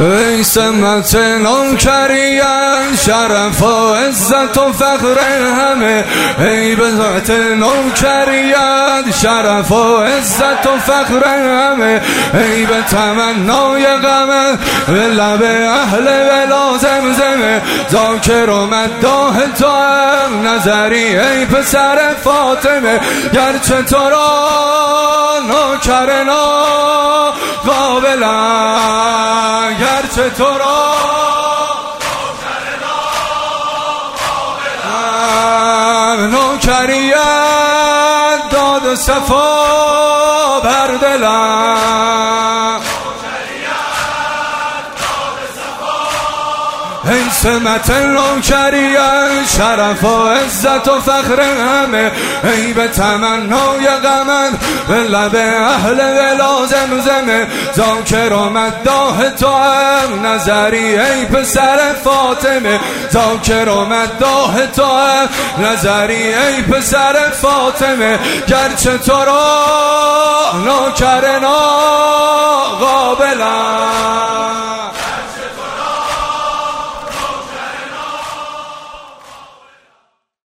ای سمت نوکریان شرف و عزت و فخر همه، ای به ذات نوکریان شرف و عزت و فخر همه، ای به تمنای غمه به لب اهل ولا زمزمه، ذاکر و مداح تو هم نظری ای پسر فاطمه، گرچه تو را نوکرنا قابلم، گرچه تو را نوکریت داد صفا بر دلم، ای سمت نوکریان شرف و عزت و فخر همه، ای به تمنای غمت به لب اهل ولا زمزمه، ذاکر و مداح تو هم نظری ای پسر فاطمه، ذاکر و مداح تو هم نظری ای پسر فاطمه، گرچه تو را نوکرنا قابلم.